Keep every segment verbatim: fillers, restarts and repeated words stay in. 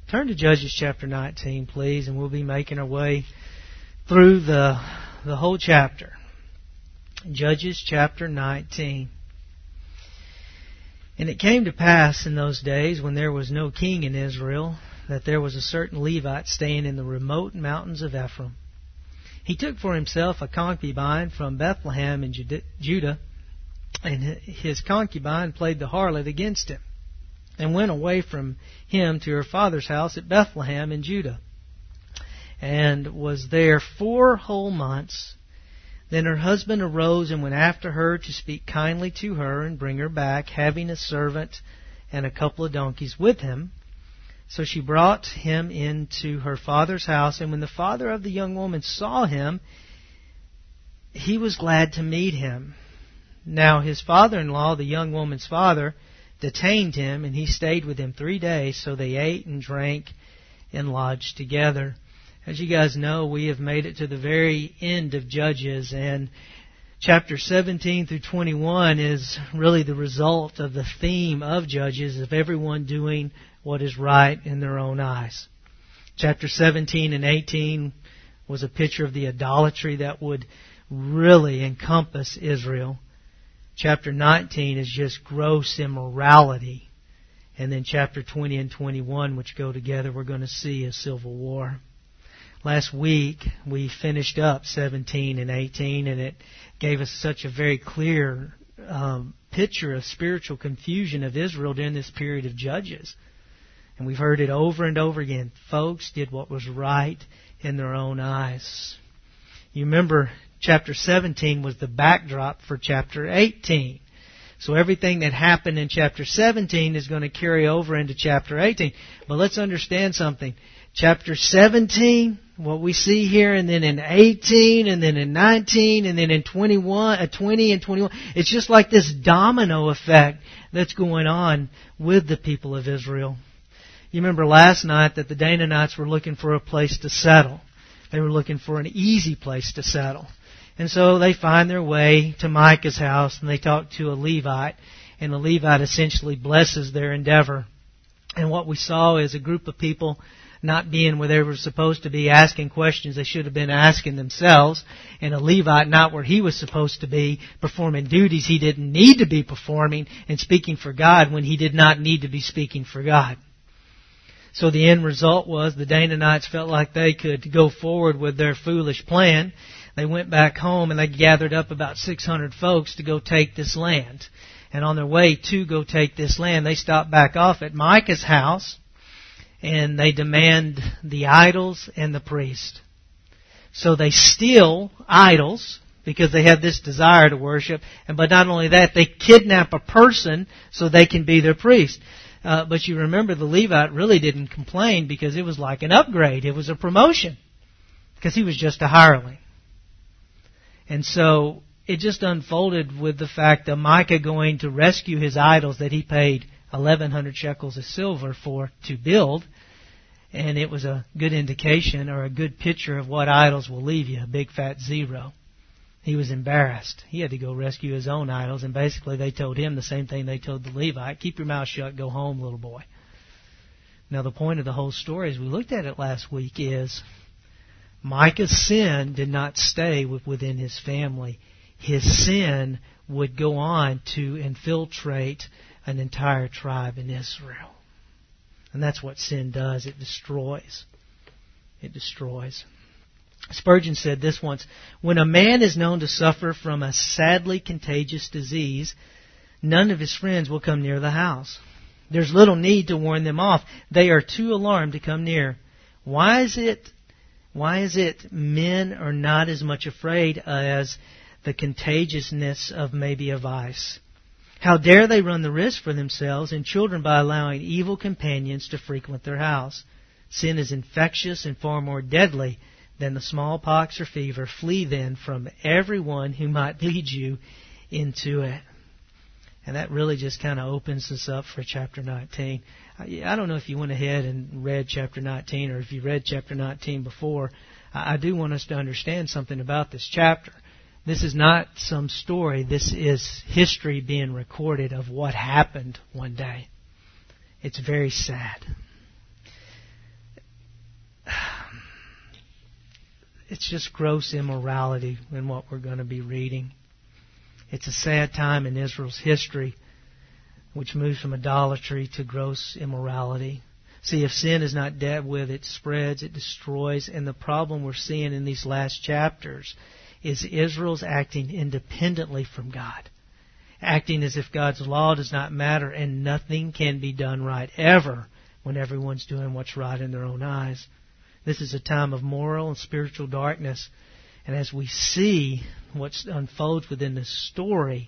Turn to Judges chapter nineteen, please, and we'll be making our way through the, the whole chapter. Judges chapter nineteen. And it came to pass in those days, when there was no king in Israel, that there was a certain Levite staying in the remote mountains of Ephraim. He took for himself a concubine from Bethlehem in Judah, and his concubine played the harlot against him, and went away from him to her father's house at Bethlehem in Judah, and was there four whole months. Then her husband arose and went after her to speak kindly to her and bring her back, having a servant and a couple of donkeys with him. So she brought him into her father's house, and when the father of the young woman saw him, he was glad to meet him. Now his father-in-law, the young woman's father, detained him, and he stayed with him three days. So they ate and drank and lodged together. As you guys know, we have made it to the very end of Judges, and chapter seventeen through twenty-one is really the result of the theme of Judges, of everyone doing what is right in their own eyes. Chapter seventeen and eighteen was a picture of the idolatry that would really encompass Israel. Chapter nineteen is just gross immorality. And then chapter twenty and twenty-one, which go together, we're going to see a civil war. Last week, we finished up seventeen and eighteen, and it gave us such a very clear um, picture of spiritual confusion of Israel during this period of Judges. And we've heard it over and over again. Folks did what was right in their own eyes. You remember, chapter seventeen was the backdrop for chapter eighteen. So everything that happened in chapter seventeen is going to carry over into chapter eighteen. But let's understand something. Chapter seventeen, what we see here, and then in eighteen, and then in nineteen, and then in twenty-one, uh, twenty and twenty-one, it's just like this domino effect that's going on with the people of Israel. You remember last night that the Danaanites were looking for a place to settle. They were looking for an easy place to settle. And so they find their way to Micah's house, and they talk to a Levite, and the Levite essentially blesses their endeavor. And what we saw is a group of people not being where they were supposed to be, asking questions they should have been asking themselves, and a Levite not where he was supposed to be, performing duties he didn't need to be performing, and speaking for God when he did not need to be speaking for God. So the end result was the Danaanites felt like they could go forward with their foolish plan. They went back home and they gathered up about six hundred folks to go take this land. And on their way to go take this land, they stopped back off at Micah's house, and they demand the idols and the priest. So they steal idols because they have this desire to worship. And but not only that, they kidnap a person so they can be their priest. Uh, but you remember the Levite really didn't complain because it was like an upgrade. It was a promotion because he was just a hireling. And so it just unfolded with the fact of Micah going to rescue his idols that he paid eleven hundred shekels of silver for to build. And it was a good indication or a good picture of what idols will leave you, a big fat zero. He was embarrassed. He had to go rescue his own idols, and basically they told him the same thing they told the Levite: keep your mouth shut, go home, little boy. Now the point of the whole story, as we looked at it last week, is Micah's sin did not stay within his family. His sin would go on to infiltrate an entire tribe in Israel. And that's what sin does. It destroys. It destroys. Spurgeon said this once: when a man is known to suffer from a sadly contagious disease, none of his friends will come near the house. There's little need to warn them off. They are too alarmed to come near. Why is it, why is it men are not as much afraid as the contagiousness of maybe a vice? How dare they run the risk for themselves and children by allowing evil companions to frequent their house? Sin is infectious and far more deadly than the smallpox or fever. Flee then from everyone who might lead you into it. And that really just kind of opens us up for chapter nineteen. I don't know if you went ahead and read chapter nineteen or if you read chapter nineteen before. I do want us to understand something about this chapter. This is not some story. This is history being recorded of what happened one day. It's very sad. it's just gross immorality in what we're going to be reading. It's a sad time in Israel's history, which moves from idolatry to gross immorality. See, if sin is not dealt with, it spreads, it destroys, and the problem we're seeing in these last chapters is Israel's acting independently from God, acting as if God's law does not matter and nothing can be done right ever when everyone's doing what's right in their own eyes. This is a time of moral and spiritual darkness, and as we see what unfolds within this story,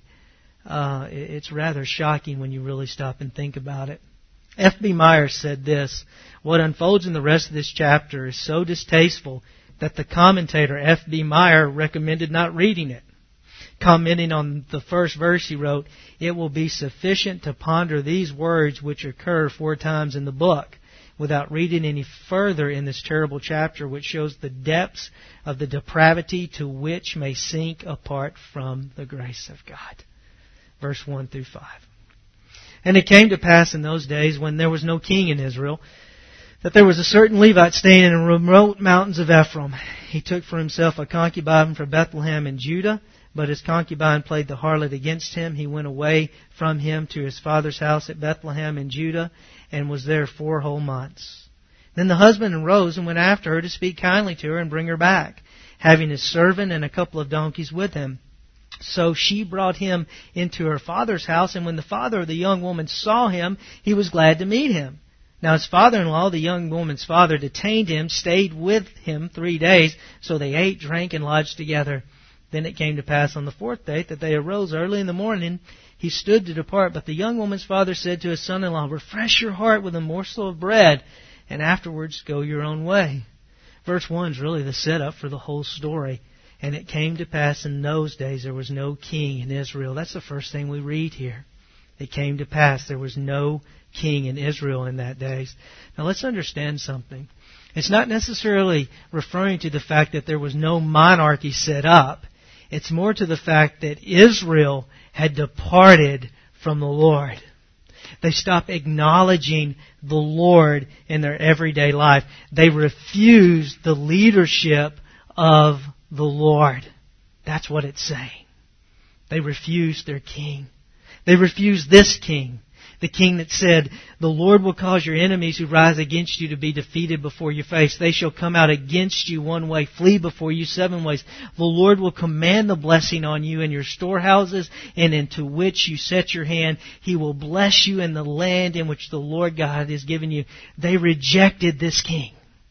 uh, it's rather shocking when you really stop and think about it. F B Meyer said this: what unfolds in the rest of this chapter is so distasteful that the commentator F B Meyer recommended not reading it. Commenting on the first verse, he wrote, "It will be sufficient to ponder these words which occur four times in the book, without reading any further in this terrible chapter, which shows the depths of the depravity to which may sink apart from the grace of God." Verse one through five. "And it came to pass in those days, when there was no king in Israel, that there was a certain Levite staying in the remote mountains of Ephraim. He took for himself a concubine from Bethlehem in Judah, but his concubine played the harlot against him. He went away from him to his father's house at Bethlehem in Judah, and was there four whole months. Then the husband arose and went after her to speak kindly to her and bring her back, having his servant and a couple of donkeys with him. So she brought him into her father's house, and when the father of the young woman saw him, he was glad to meet him. Now his father-in-law, the young woman's father, detained him, stayed with him three days, so they ate, drank, and lodged together. Then it came to pass on the fourth day that they arose early in the morning. He stood to depart, but the young woman's father said to his son-in-law, "Refresh your heart with a morsel of bread, and afterwards go your own way." Verse one is really the setup for the whole story. And it came to pass in those days there was no king in Israel. That's the first thing we read here. It came to pass there was no king in Israel in that days. Now let's understand something. It's not necessarily referring to the fact that there was no monarchy set up. It's more to the fact that Israel had departed from the Lord. They stopped acknowledging the Lord in their everyday life. They refused the leadership of the Lord. That's what it's saying. They refused their king. They refused this king. The king that said, "The Lord will cause your enemies who rise against you to be defeated before your face. They shall come out against you one way, flee before you seven ways. The Lord will command the blessing on you in your storehouses and into which you set your hand. He will bless you in the land in which the Lord God has given you." They rejected this king.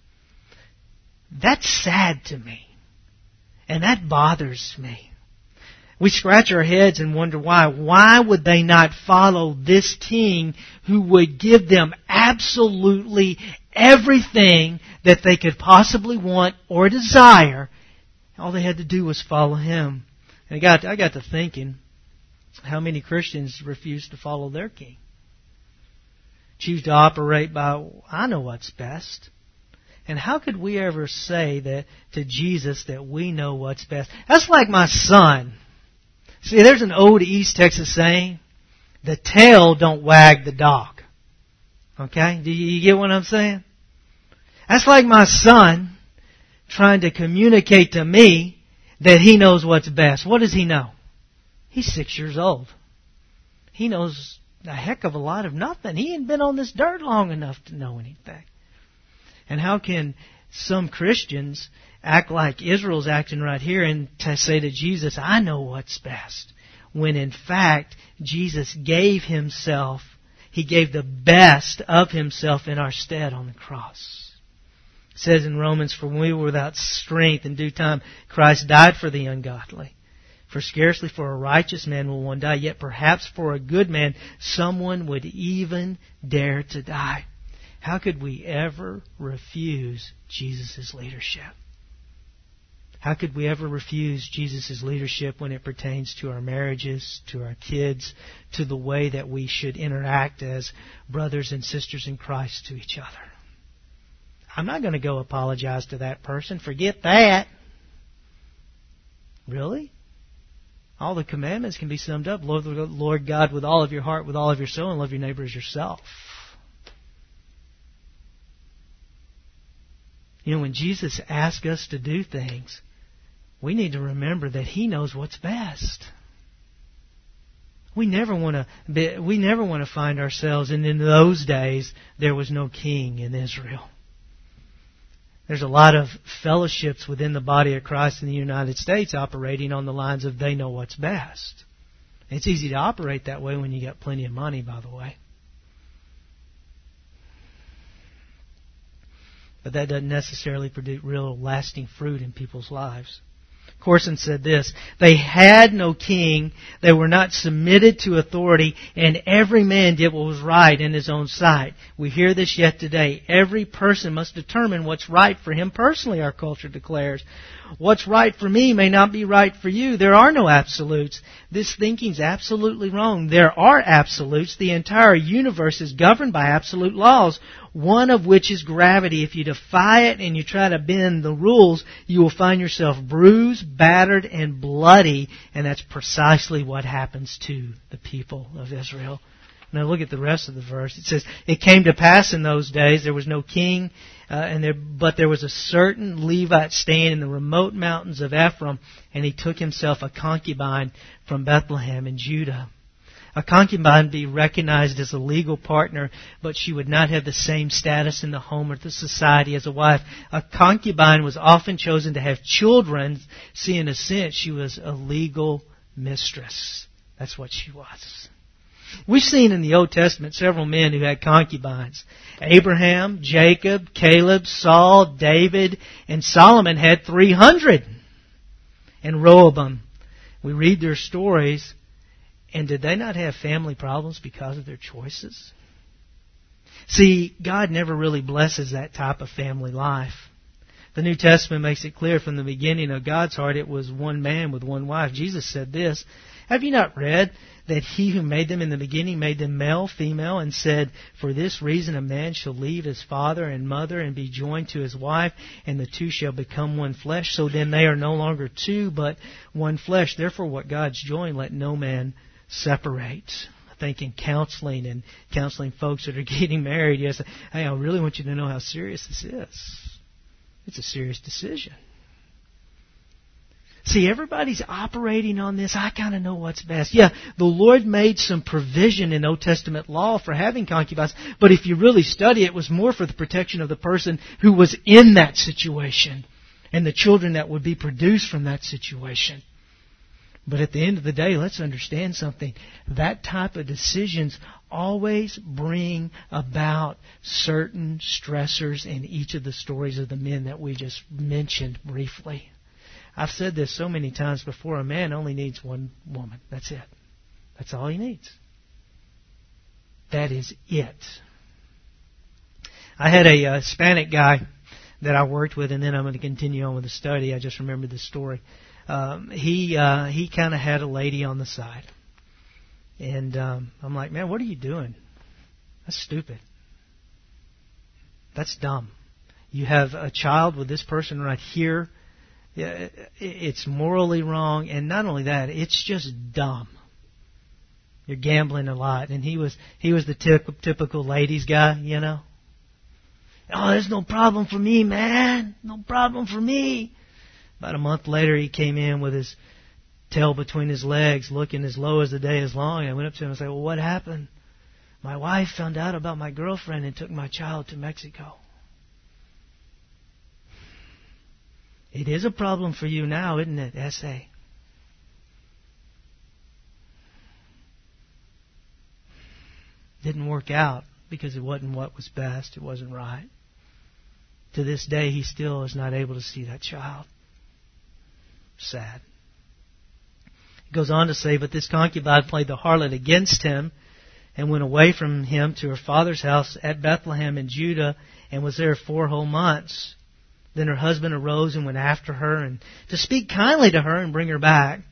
That's sad to me. And that bothers me. We scratch our heads and wonder why. Why would they not follow this king who would give them absolutely everything that they could possibly want or desire? All they had to do was follow him. And I got, I got to thinking, how many Christians refuse to follow their king? Choose to operate by, "I know what's best." And how could we ever say that to Jesus that we know what's best? That's like my son. See, there's an old East Texas saying, "The tail don't wag the dog." Okay? Do you get what I'm saying? That's like my son trying to communicate to me that he knows what's best. What does he know? He's six years old. He knows a heck of a lot of nothing. He ain't been on this dirt long enough to know anything. And how can some Christians act like Israel's acting right here and to say to Jesus, "I know what's best," when in fact Jesus gave himself, he gave the best of himself in our stead on the cross. It says in Romans, "For when we were without strength in due time, Christ died for the ungodly. For scarcely for a righteous man will one die, yet perhaps for a good man someone would even dare to die." How could we ever refuse Jesus' leadership? How could we ever refuse Jesus' leadership when it pertains to our marriages, to our kids, to the way that we should interact as brothers and sisters in Christ to each other? I'm not going to go apologize to that person. Forget that. Really? All the commandments can be summed up. Love the Lord God with all of your heart, with all of your soul, and love your neighbor as yourself. You know, when Jesus asks us to do things, we need to remember that He knows what's best. We never want to be, we never want to find ourselves, and in those days there was no king in Israel. There's a lot of fellowships within the body of Christ in the United States operating on the lines of they know what's best. It's easy to operate that way when you got plenty of money, by the way. But that doesn't necessarily produce real lasting fruit in people's lives. Corson said this, they had no king, they were not submitted to authority, and every man did what was right in his own sight. We hear this yet today. Every person must determine what's right for him personally, our culture declares. What's right for me may not be right for you. There are no absolutes. This thinking's absolutely wrong. There are absolutes. The entire universe is governed by absolute laws, one of which is gravity. If you defy it and you try to bend the rules, you will find yourself bruised, battered, and bloody, and that's precisely what happens to the people of Israel. Now look at the rest of the verse. It says, it came to pass in those days, there was no king, uh, and there, but there was a certain Levite staying in the remote mountains of Ephraim, and he took himself a concubine from Bethlehem in Judah. A concubine would be recognized as a legal partner, but she would not have the same status in the home or the society as a wife. A concubine was often chosen to have children. See, in a sense, she was a legal mistress. That's what she was. We've seen in the Old Testament several men who had concubines. Abraham, Jacob, Caleb, Saul, David, and Solomon had three hundred. And Rehoboam. We read their stories. And did they not have family problems because of their choices? See, God never really blesses that type of family life. The New Testament makes it clear from the beginning of God's heart it was one man with one wife. Jesus said this, have you not read that He who made them in the beginning made them male, female, and said, for this reason a man shall leave his father and mother and be joined to his wife, and the two shall become one flesh. So then they are no longer two, but one flesh. Therefore what God's joined, let no man separate. I think in counseling and counseling folks that are getting married, yes, hey, I really want you to know how serious this is. It's a serious decision. See, everybody's operating on this. I kind of know what's best. Yeah, the Lord made some provision in Old Testament law for having concubines, but if you really study it, it was more for the protection of the person who was in that situation and the children that would be produced from that situation. But at the end of the day, let's understand something. That type of decisions always bring about certain stressors in each of the stories of the men that we just mentioned briefly. I've said this so many times before. A man only needs one woman. That's it. That's all he needs. That is it. I had a uh, Hispanic guy that I worked with, and then I'm going to continue on with the study. I just remembered this story. Um, he uh, he kind of had a lady on the side. And um, I'm like, man, what are you doing? That's stupid. That's dumb. You have a child with this person right here. It's morally wrong. And not only that, it's just dumb. You're gambling a lot. And he was he was the tip, typical ladies guy, you know. Oh, there's no problem for me, man. No problem for me. About a month later, he came in with his tail between his legs, looking as low as the day is long. And I went up to him and said, well, what happened? My wife found out about my girlfriend and took my child to Mexico. It is a problem for you now, isn't it, S A? Didn't work out because it wasn't what was best. It wasn't right. To this day, he still is not able to see that child. Sad. He goes on to say, but this concubine played the harlot against him and went away from him to her father's house at Bethlehem in Judah and was there four whole months. Then her husband arose and went after her and to speak kindly to her and bring her back.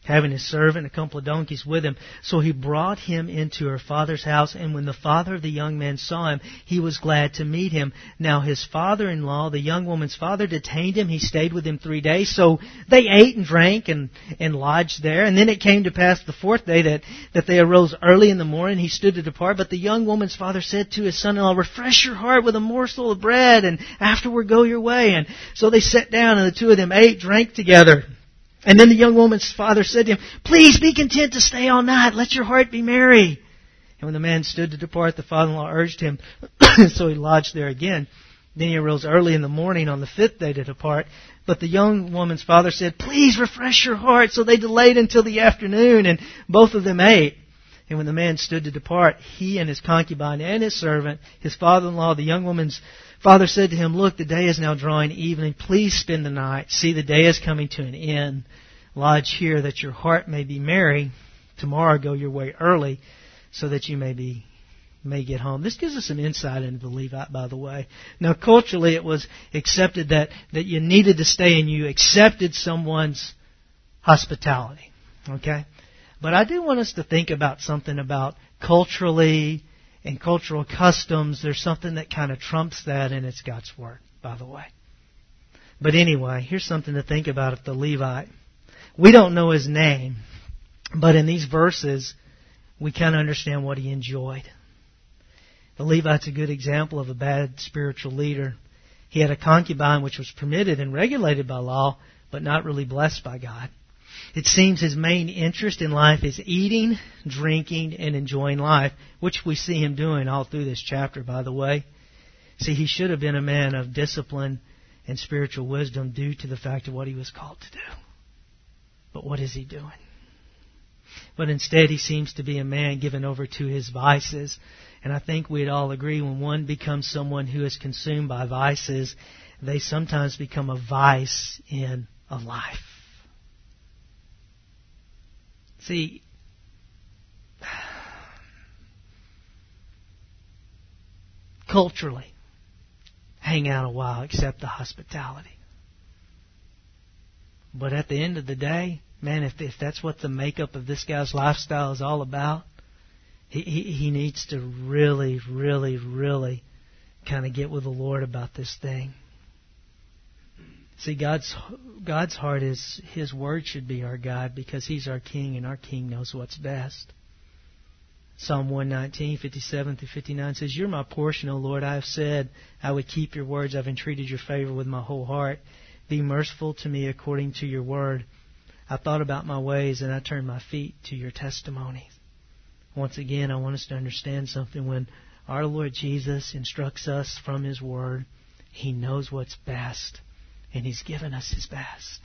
having his servant, a couple of donkeys with him. So he brought him into her father's house, and when the father of the young man saw him, he was glad to meet him. Now his father-in-law, the young woman's father, detained him. He stayed with him three days. So they ate and drank and, and lodged there. And then it came to pass the fourth day that, that they arose early in the morning. He stood to depart. But the young woman's father said to his son-in-law, refresh your heart with a morsel of bread, and afterward go your way. And so they sat down, and the two of them ate, drank together. And then the young woman's father said to him, please be content to stay all night. Let your heart be merry. And when the man stood to depart, the father-in-law urged him. So he lodged there again. Then he arose early in the morning on the fifth day to depart. But the young woman's father said, please refresh your heart. So they delayed until the afternoon, and both of them ate. And when the man stood to depart, he and his concubine and his servant, his father-in-law, the young woman's father said to him, look, the day is now drawing evening. Please spend the night. See, the day is coming to an end. Lodge here that your heart may be merry. Tomorrow go your way early so that you may be may get home. This gives us some insight into the Levite, by the way. Now, culturally, it was accepted that, that you needed to stay and you accepted someone's hospitality. Okay? But I do want us to think about something about culturally and cultural customs. There's something that kind of trumps that, and it's God's Word, by the way. But anyway, here's something to think about at the Levite. We don't know his name, but in these verses, we kind of understand what he enjoyed. The Levite's a good example of a bad spiritual leader. He had a concubine which was permitted and regulated by law, but not really blessed by God. It seems his main interest in life is eating, drinking, and enjoying life, which we see him doing all through this chapter, by the way. See, he should have been a man of discipline and spiritual wisdom due to the fact of what he was called to do. But what is he doing? But instead, he seems to be a man given over to his vices. And I think we'd all agree when one becomes someone who is consumed by vices, they sometimes become a vice in a life. See, culturally, hang out a while, accept the hospitality. But at the end of the day, man, if if that's what the makeup of this guy's lifestyle is all about, he he, he needs to really, really, really kind of get with the Lord about this thing. See, God's God's heart is His Word should be our guide because He's our King and our King knows what's best. Psalm one nineteen, fifty-seven through fifty-nine says, You're my portion, O Lord. I have said I would keep your words. I've entreated your favor with my whole heart. Be merciful to me according to your word. I thought about my ways and I turned my feet to your testimonies. Once again, I want us to understand something. When our Lord Jesus instructs us from His Word, He knows what's best. And He's given us His best.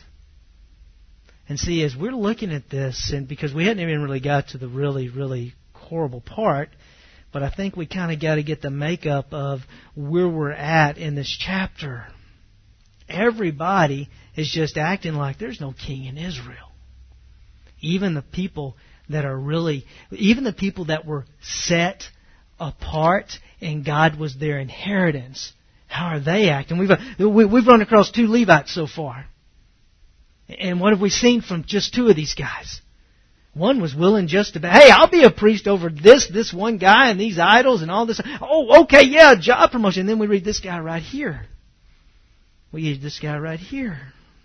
And see, as we're looking at this, and because we hadn't even really got to the really, really horrible part, but I think we kind of got to get the makeup of where we're at in this chapter. Everybody is just acting like there's no king in Israel. Even the people that are really, even the people that were set apart and God was their inheritance, how are they acting? We've we've run across two Levites so far. And what have we seen from just two of these guys? One was willing just to, hey, I'll be a priest over this, this one guy and these idols and all this. Oh, okay, yeah, job promotion. And then we read this guy right here. We use this guy right here.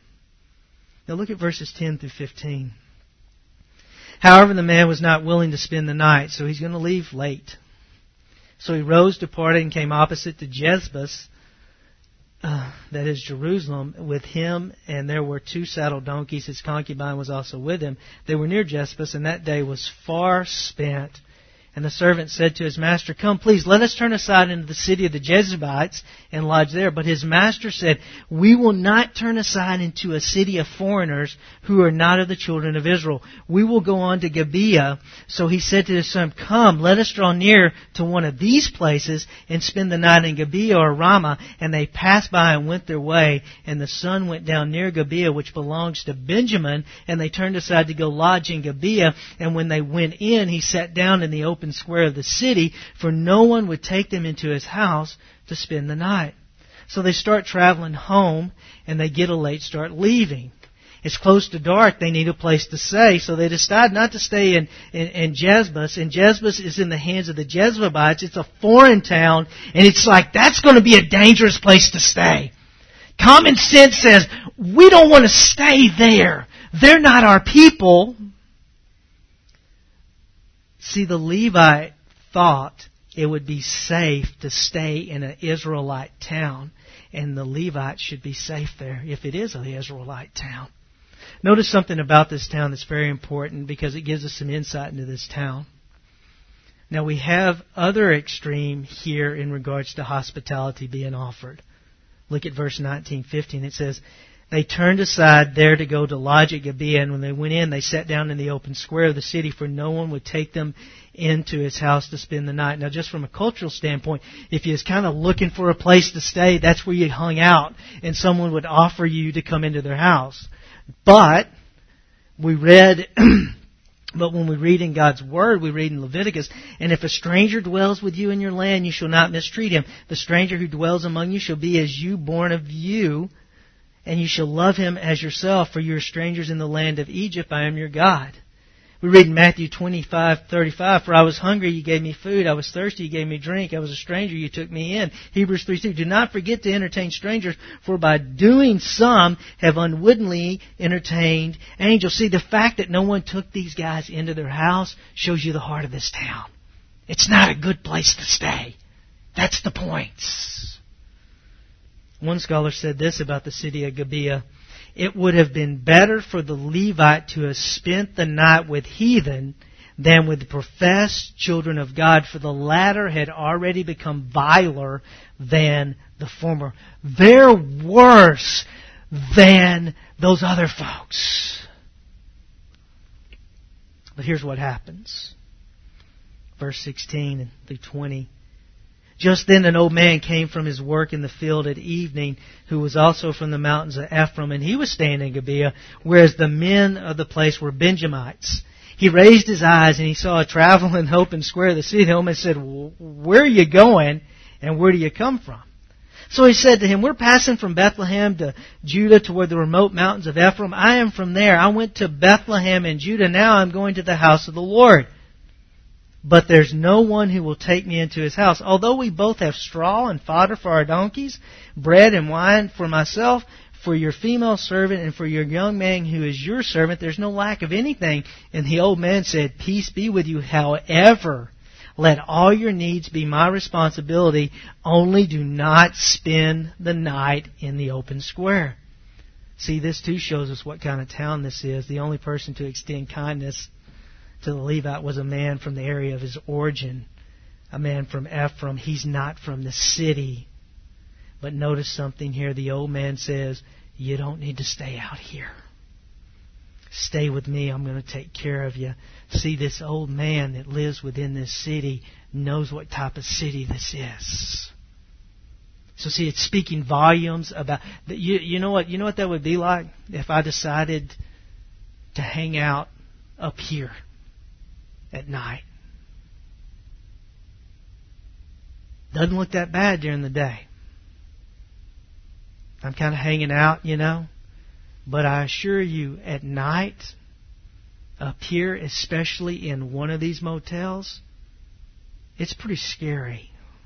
Now look at verses ten through fifteen. However, the man was not willing to spend the night, so he's going to leave late. So he rose, departed, and came opposite to Jezbus, uh, that is Jerusalem, with him, and there were two saddled donkeys. His concubine was also with him. They were near Jezbus, and that day was far spent. And the servant said to his master, Come, please, let us turn aside into the city of the Jebusites and lodge there. But his master said, We will not turn aside into a city of foreigners who are not of the children of Israel. We will go on to Gibeah. So he said to his son, Come, let us draw near to one of these places and spend the night in Gibeah or Ramah. And they passed by and went their way. And the sun went down near Gibeah, which belongs to Benjamin. And they turned aside to go lodge in Gibeah. And when they went in, he sat down in the open square of the city, for no one would take them into his house to spend the night. So they start traveling home, and they get a late start leaving. It's close to dark. They need a place to stay. So they decide not to stay in, in, in Jezbus. And Jezbus is in the hands of the Jezreelites. It's a foreign town. And it's like, that's going to be a dangerous place to stay. Common sense says, we don't want to stay there. They're not our people. See, the Levite thought it would be safe to stay in an Israelite town. And the Levites should be safe there if it is an Israelite town. Notice something about this town that's very important because it gives us some insight into this town. Now we have other extreme here in regards to hospitality being offered. Look at verse nineteen, fifteen. It says, they turned aside there to go to lodge at Gibeah, and when they went in, they sat down in the open square of the city, for no one would take them into his house to spend the night. Now, just from a cultural standpoint, if you was kind of looking for a place to stay, that's where you hung out, and someone would offer you to come into their house. But we read, but when we read in God's Word, we read in Leviticus, and if a stranger dwells with you in your land, you shall not mistreat him. The stranger who dwells among you shall be as you born of you, and you shall love him as yourself, for you are strangers in the land of Egypt. I am your God. We read in Matthew twenty-five thirty-five, for I was hungry, you gave me food. I was thirsty, you gave me drink. I was a stranger, you took me in. Hebrews three two, do not forget to entertain strangers, for by doing some have unwittingly entertained angels. See, the fact that no one took these guys into their house shows you the heart of this town. It's not a good place to stay. That's the point. One scholar said this about the city of Gibeah. It would have been better for the Levite to have spent the night with heathen than with the professed children of God, for the latter had already become viler than the former. They're worse than those other folks. But here's what happens. Verse sixteen through twenty. Just then an old man came from his work in the field at evening, who was also from the mountains of Ephraim, and he was staying in Gibeah, whereas the men of the place were Benjamites. He raised his eyes, and he saw a traveling open square of the city. The old man said, where are you going, and where do you come from? So he said to him, we're passing from Bethlehem to Judah toward the remote mountains of Ephraim. I am from there. I went to Bethlehem and Judah. Now I'm going to the house of the Lord. But there's no one who will take me into his house. Although we both have straw and fodder for our donkeys, bread and wine for myself, for your female servant, and for your young man who is your servant, there's no lack of anything. And the old man said, peace be with you. However, let all your needs be my responsibility. Only do not spend the night in the open square. See, this too shows us what kind of town this is. The only person to extend kindness to the Levite was a man from the area of his origin, a man from Ephraim. He's not from the city. But notice something here. The old man says, you don't need to stay out here. Stay with me. I'm going to take care of you. See, this old man that lives within this city knows what type of city this is. So see, it's speaking volumes about... You, you know what? You know what that would be like if I decided to hang out up here at night. Doesn't look that bad during the day. I'm kind of hanging out, you know. But I assure you, at night, up here, especially in one of these motels, it's pretty scary.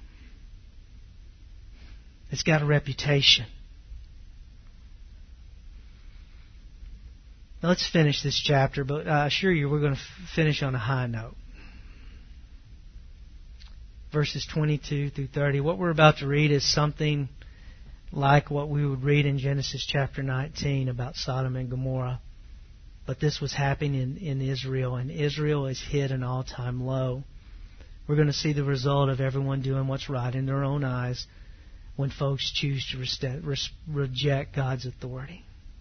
It's got a reputation. Now let's finish this chapter, but I assure you we're going to f- finish on a high note. Verses twenty-two through thirty. What we're about to read is something like what we would read in Genesis chapter nineteen about Sodom and Gomorrah. But this was happening in, in Israel, and Israel is hit an all-time low. We're going to see the result of everyone doing what's right in their own eyes when folks choose to rest- reject God's authority.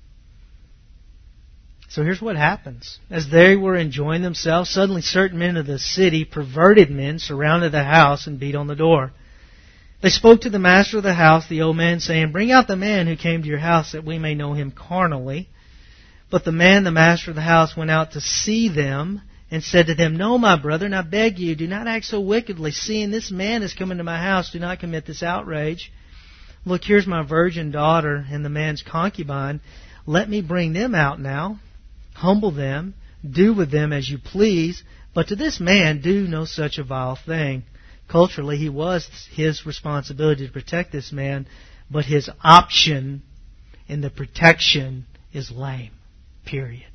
So here's what happens. As they were enjoying themselves, suddenly certain men of the city, perverted men, surrounded the house and beat on the door. They spoke to the master of the house, the old man, saying, bring out the man who came to your house, that we may know him carnally. But the man, the master of the house, went out to see them, and said to them, no, my brethren, I beg you, do not act so wickedly. Seeing this man is come into my house, do not commit this outrage. Look, here's my virgin daughter and the man's concubine. let me bring them out now, humble them, do with them as you please, but to this man do no such a vile thing. Culturally, he was his responsibility to protect this man, but his option in the protection is lame. Period.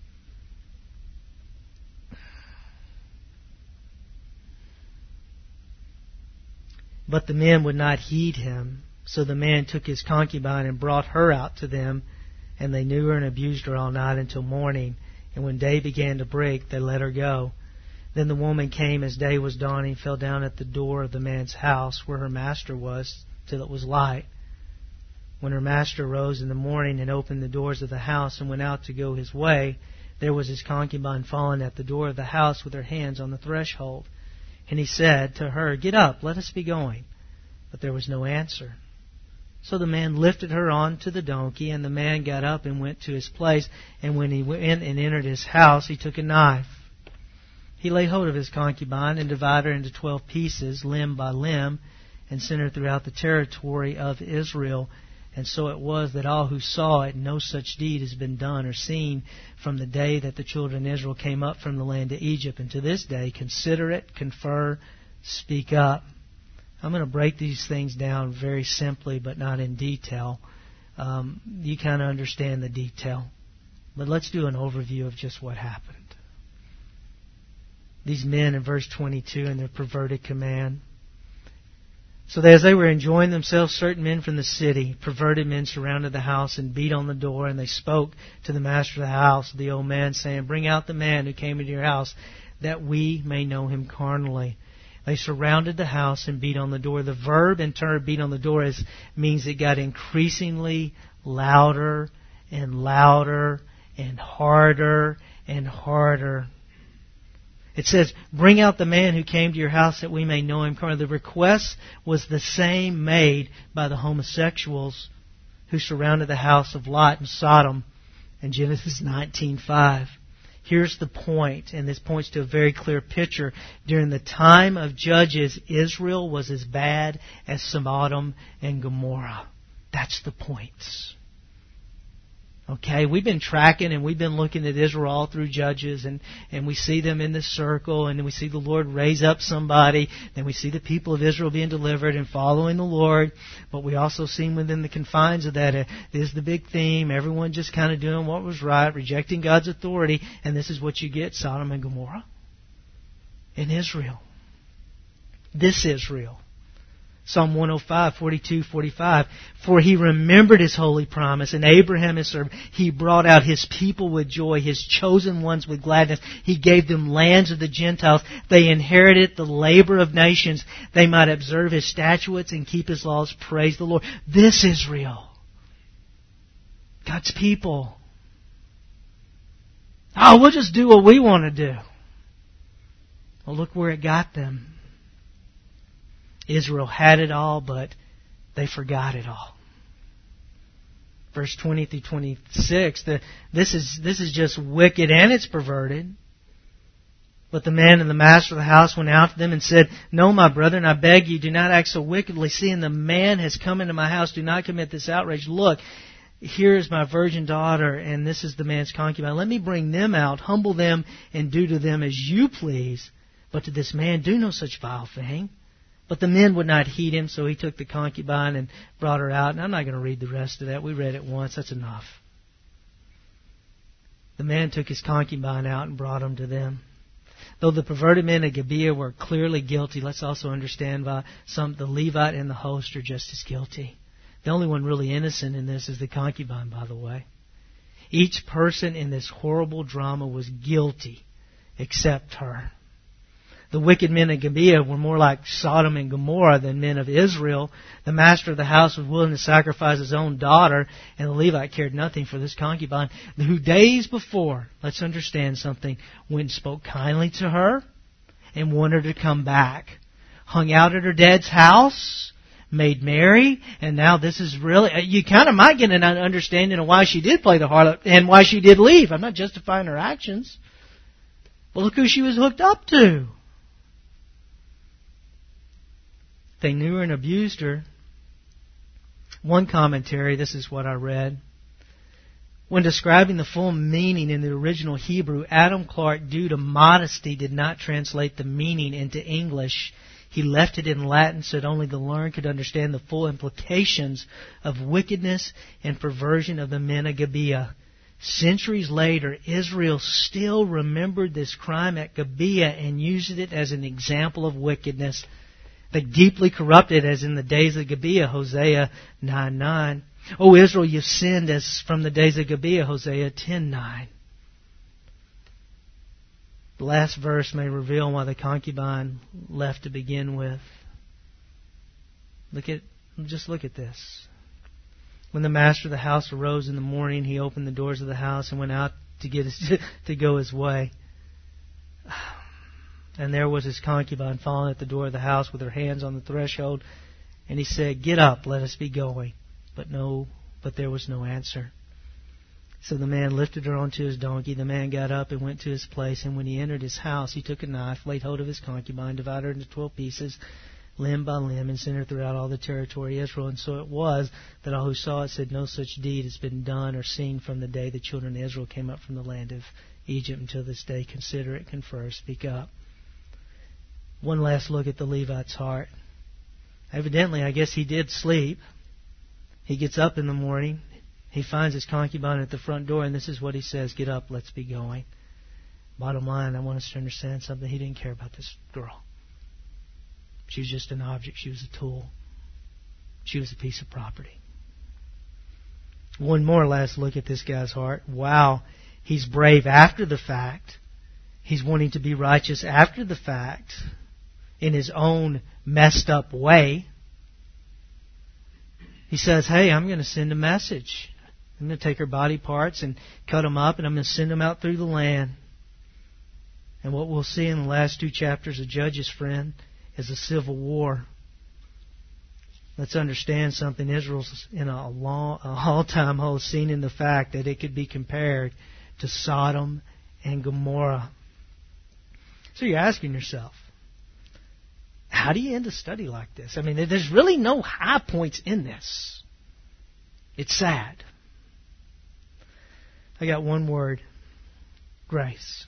But the men would not heed him. So the man took his concubine and brought her out to them, and they knew her and abused her all night until morning. And when day began to break, they let her go. Then the woman came as day was dawning, fell down at the door of the man's house where her master was, till it was light. When her master rose in the morning and opened the doors of the house and went out to go his way, there was his concubine fallen at the door of the house with her hands on the threshold. And he said to her, "Get up, let us be going." But there was no answer. So the man lifted her on to the donkey, and the man got up and went to his place. And when he went and entered his house, he took a knife. He laid hold of his concubine and divided her into twelve pieces, limb by limb, and sent her throughout the territory of Israel. And so it was that all who saw it, no such deed has been done or seen from the day that the children of Israel came up from the land of Egypt. And to this day, consider it, confer, speak up. I'm going to break these things down very simply, but not in detail. Um, you kind of understand the detail. But let's do an overview of just what happened. These men in verse twenty-two in their perverted command. So that as they were enjoying themselves, certain men from the city, perverted men, surrounded the house and beat on the door. And they spoke to the master of the house, the old man, saying, "Bring out the man who came into your house, that we may know him carnally." They surrounded the house and beat on the door. The verb in turn, beat on the door, is, means it got increasingly louder and louder and harder and harder. It says, "Bring out the man who came to your house that we may know him carnally." The request was the same made by the homosexuals who surrounded the house of Lot in Sodom in Genesis nineteen five. Here's the point, and this points to a very clear picture. During the time of Judges, Israel was as bad as Sodom and Gomorrah. That's the point. Okay, we've been tracking and we've been looking at Israel all through Judges, and, and we see them in this circle, and then we see the Lord raise up somebody, then we see the people of Israel being delivered and following the Lord, but we also see within the confines of that, uh, this is the big theme, everyone just kind of doing what was right, rejecting God's authority, and this is what you get, Sodom and Gomorrah in Israel. This Israel. Psalm one oh five, forty-two, forty-five. "For he remembered his holy promise, and Abraham his servant. He brought out his people with joy, his chosen ones with gladness. He gave them lands of the Gentiles. They inherited the labor of nations. They might observe his statutes and keep his laws. Praise the Lord." This Israel. God's people. Oh, we'll just do what we want to do. Well, look where it got them. Israel had it all, but they forgot it all. Verse twenty through twenty-six, the, this is this is just wicked and it's perverted. "But the man and the master of the house went out to them and said, 'No, my brethren, I beg you, do not act so wickedly. Seeing the man has come into my house, do not commit this outrage. Look, here is my virgin daughter, and this is the man's concubine. Let me bring them out, humble them, and do to them as you please. But to this man do no such vile thing.' But the men would not heed him, so he took the concubine and brought her out." And I'm not going to read the rest of that. We read it once. That's enough. The man took his concubine out and brought him to them. Though the perverted men of Gibeah were clearly guilty, let's also understand why some the Levite and the host are just as guilty. The only one really innocent in this is the concubine, by the way. Each person in this horrible drama was guilty except her. The wicked men of Gibeah were more like Sodom and Gomorrah than men of Israel. The master of the house was willing to sacrifice his own daughter, and the Levite cared nothing for this concubine, who days before, let's understand something, went and spoke kindly to her and wanted her to come back. Hung out at her dad's house, made merry, and now this is really, you kind of might get an understanding of why she did play the harlot and why she did leave. I'm not justifying her actions. But look who she was hooked up to. They knew her and abused her. One commentary, this is what I read. When describing the full meaning in the original Hebrew, Adam Clarke, due to modesty, did not translate the meaning into English. He left it in Latin so that only the learned could understand the full implications of wickedness and perversion of the men of Gibeah. Centuries later, Israel still remembered this crime at Gibeah and used it as an example of wickedness. They deeply corrupted as in the days of Gibeah, Hosea nine nine. O Israel, you've sinned as from the days of Gibeah, Hosea ten nine. The last verse may reveal why the concubine left to begin with. Look at, just look at this. When the master of the house arose in the morning, he opened the doors of the house and went out to get his, to go his way. And there was his concubine fallen at the door of the house with her hands on the threshold. And he said, "Get up, let us be going." But no, but there was no answer. So the man lifted her onto his donkey. The man got up and went to his place. And when he entered his house, he took a knife, laid hold of his concubine, divided her into twelve pieces, limb by limb, and sent her throughout all the territory of Israel. And so it was that all who saw it said, "No such deed has been done or seen from the day the children of Israel came up from the land of Egypt until this day. Consider it, confer, speak up." One last look at the Levite's heart. Evidently, I guess he did sleep. He gets up in the morning. He finds his concubine at the front door, and this is what he says: "Get up, let's be going." Bottom line, I want us to understand something. He didn't care about this girl. She was just an object. She was a tool. She was a piece of property. One more last look at this guy's heart. Wow, he's brave after the fact. He's wanting to be righteous after the fact in his own messed up way. He says, "Hey, I'm going to send a message. I'm going to take her body parts and cut them up, and I'm going to send them out through the land." And what we'll see in the last two chapters of Judges, friend, is a civil war. Let's understand something. Israel's in a long, a all-time hole scene in the fact that it could be compared to Sodom and Gomorrah. So you're asking yourself, how do you end a study like this? I mean, there's really no high points in this. It's sad. I got one word: grace.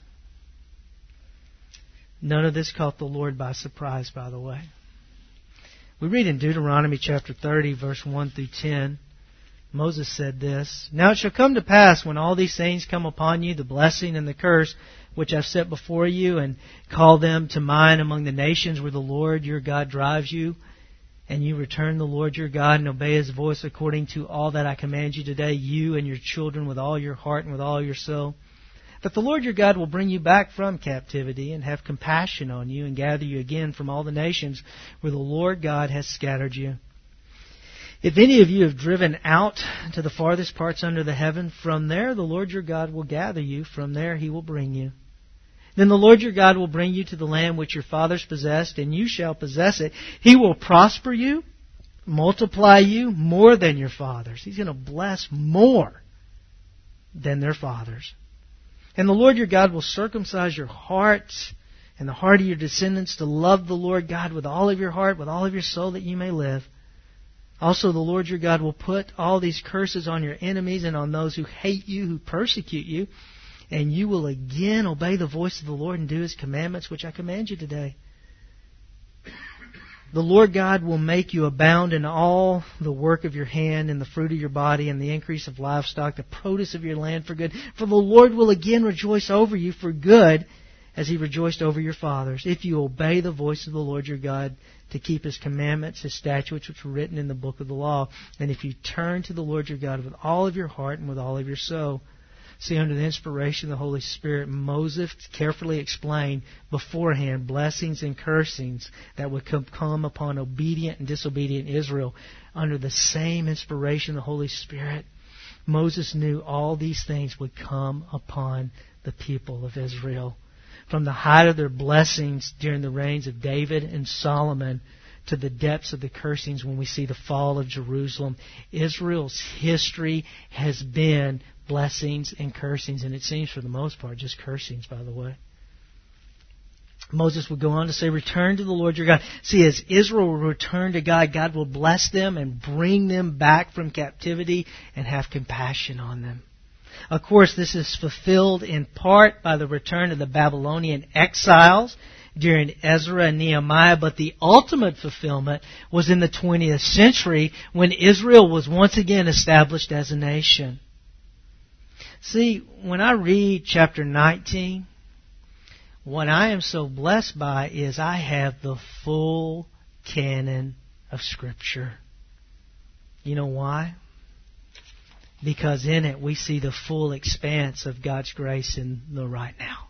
None of this caught the Lord by surprise, by the way. We read in Deuteronomy chapter thirty, verse one through ten. Moses said this: "Now it shall come to pass, when all these things come upon you, the blessing and the curse, which I've set before you, and call them to mind among the nations where the Lord your God drives you, and you return the Lord your God and obey His voice according to all that I command you today, you and your children with all your heart and with all your soul, that the Lord your God will bring you back from captivity and have compassion on you and gather you again from all the nations where the Lord God has scattered you. If any of you have driven out to the farthest parts under the heaven, from there the Lord your God will gather you. From there He will bring you. Then the Lord your God will bring you to the land which your fathers possessed, and you shall possess it. He will prosper you, multiply you more than your fathers." He's going to bless more than their fathers. "And the Lord your God will circumcise your heart and the heart of your descendants to love the Lord God with all of your heart, with all of your soul, that you may live. Also the Lord your God will put all these curses on your enemies and on those who hate you, who persecute you. And you will again obey the voice of the Lord and do His commandments, which I command you today. The Lord God will make you abound in all the work of your hand, and the fruit of your body, and the increase of livestock, the produce of your land for good. For the Lord will again rejoice over you for good, as He rejoiced over your fathers, if you obey the voice of the Lord your God to keep His commandments, His statutes, which were written in the book of the law. And if you turn to the Lord your God with all of your heart and with all of your soul." See, under the inspiration of the Holy Spirit, Moses carefully explained beforehand blessings and cursings that would come upon obedient and disobedient Israel. Under the same inspiration of the Holy Spirit, Moses knew all these things would come upon the people of Israel. From the height of their blessings during the reigns of David and Solomon to the depths of the cursings when we see the fall of Jerusalem, Israel's history has been blessings and cursings, and it seems for the most part just cursings, by the way. Moses would go on to say, "Return to the Lord your God." See, as Israel will return to God, God will bless them and bring them back from captivity and have compassion on them. Of course, this is fulfilled in part by the return of the Babylonian exiles during Ezra and Nehemiah, but the ultimate fulfillment was in the twentieth century when Israel was once again established as a nation. See, when I read chapter nineteen, what I am so blessed by is I have the full canon of Scripture. You know why? Because in it we see the full expanse of God's grace in the right now.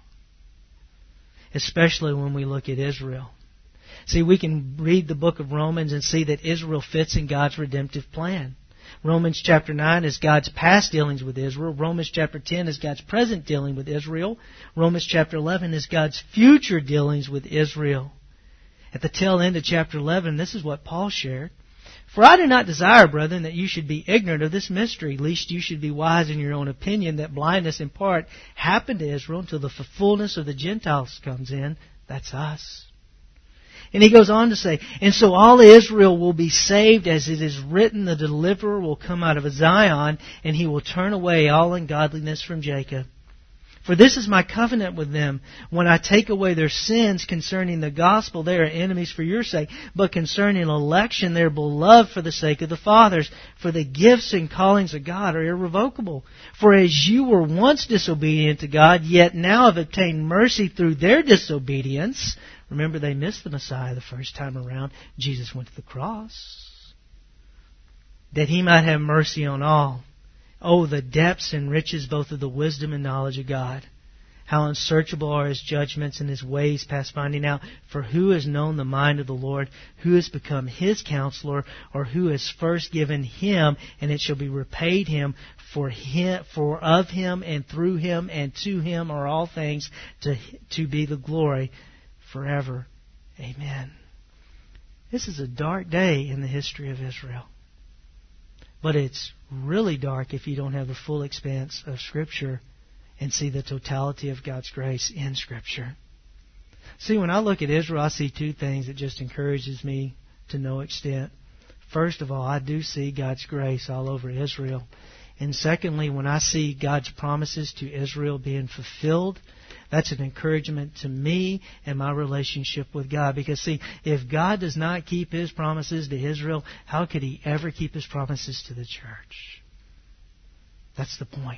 Especially when we look at Israel. See, we can read the book of Romans and see that Israel fits in God's redemptive plan. Romans chapter nine is God's past dealings with Israel. Romans chapter ten is God's present dealing with Israel. Romans chapter eleven is God's future dealings with Israel. At the tail end of chapter eleven, this is what Paul shared. For I do not desire, brethren, that you should be ignorant of this mystery, lest you should be wise in your own opinion, that blindness in part happened to Israel until the fullness of the Gentiles comes in. That's us. And he goes on to say, and so all Israel will be saved, as it is written, the deliverer will come out of Zion, and he will turn away all ungodliness from Jacob. For this is my covenant with them. When I take away their sins concerning the gospel, they are enemies for your sake. But concerning election, they are beloved for the sake of the fathers. For the gifts and callings of God are irrevocable. For as you were once disobedient to God, yet now have obtained mercy through their disobedience. Remember, they missed the Messiah the first time around. Jesus went to the cross. That He might have mercy on all. Oh, the depths and riches both of the wisdom and knowledge of God. How unsearchable are His judgments and His ways past finding out. For who has known the mind of the Lord? Who has become His counselor? Or who has first given Him, and it shall be repaid Him? For him, for of Him and through Him and to Him are all things, to, to be the glory forever. Amen. This is a dark day in the history of Israel. But it's really dark if you don't have the full expanse of Scripture and see the totality of God's grace in Scripture. See, when I look at Israel, I see two things that just encourages me to no extent. First of all, I do see God's grace all over Israel. And secondly, when I see God's promises to Israel being fulfilled, that's an encouragement to me and my relationship with God. Because, see, if God does not keep His promises to Israel, how could He ever keep His promises to the church? That's the point.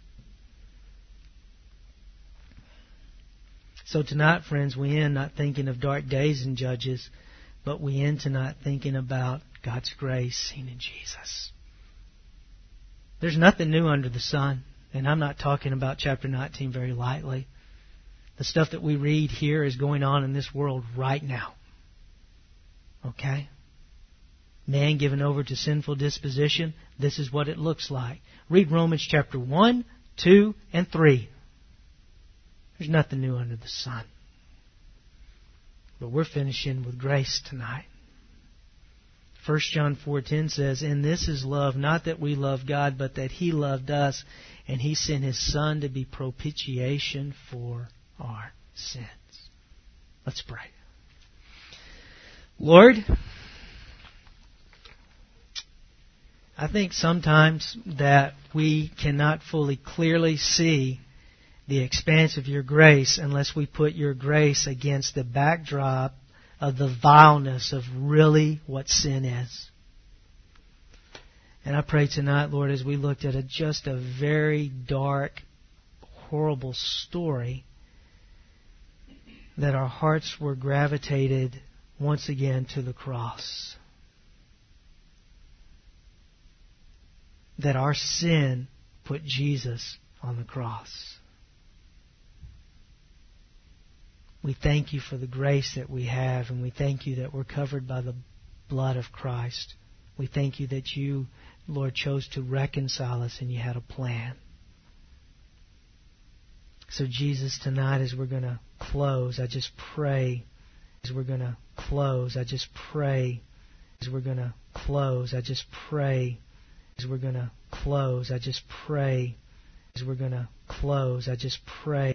So tonight, friends, we end not thinking of dark days in Judges, but we end tonight thinking about God's grace seen in Jesus. There's nothing new under the sun. And I'm not talking about chapter nineteen very lightly. The stuff that we read here is going on in this world right now. Okay? Man given over to sinful disposition, this is what it looks like. Read Romans chapter one, two, and three. There's nothing new under the sun. But we're finishing with grace tonight. First John four ten says, and this is love, not that we love God, but that He loved us, and He sent His Son to be propitiation for our sins. Let's pray. Lord, I think sometimes that we cannot fully clearly see the expanse of Your grace unless we put Your grace against the backdrop of the vileness of really what sin is. And I pray tonight, Lord, as we looked at a, just a very dark, horrible story, that our hearts were gravitated once again to the cross. That our sin put Jesus on the cross. We thank You for the grace that we have, and we thank You that we're covered by the blood of Christ. We thank You that You, Lord, chose to reconcile us and You had a plan. So Jesus, tonight as we're going to close, I just pray, as we're going to close, I just pray, as we're going to close, I just pray, as we're going to close, I just pray, as we're going to close, I just pray.